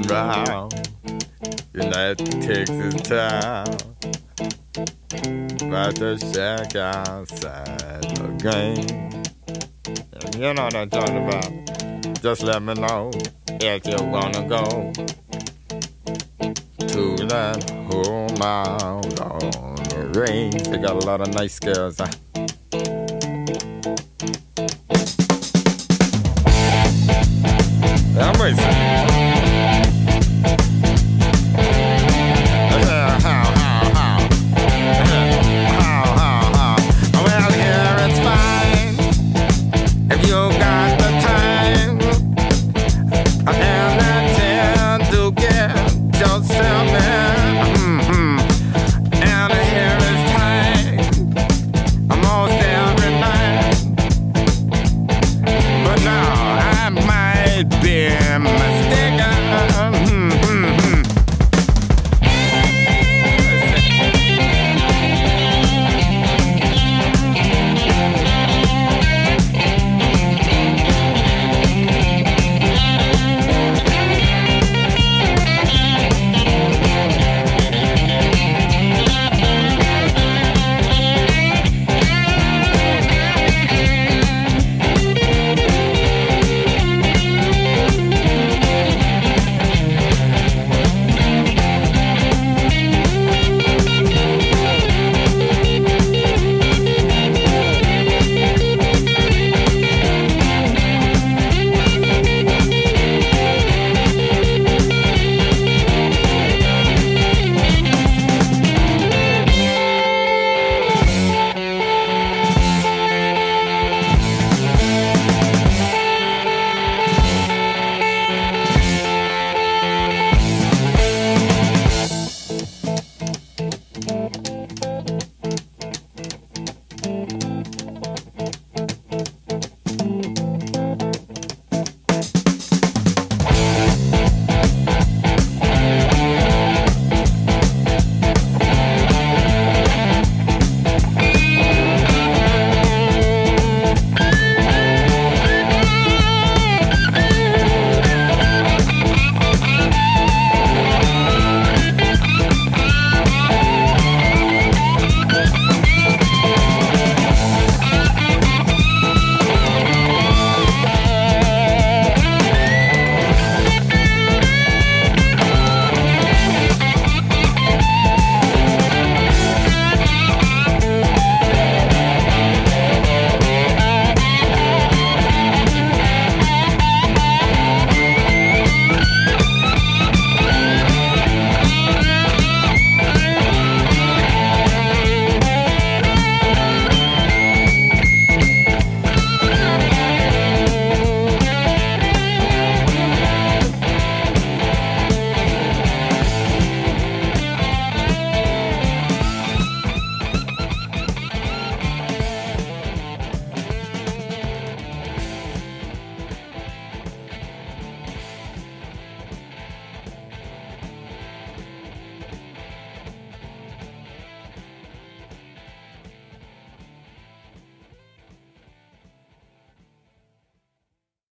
round United Texas town. About to shack outside the game. You know what I'm talking about. Just let me know if you wanna go to that home out on the range. They got a lot of nice girls. I'm racing.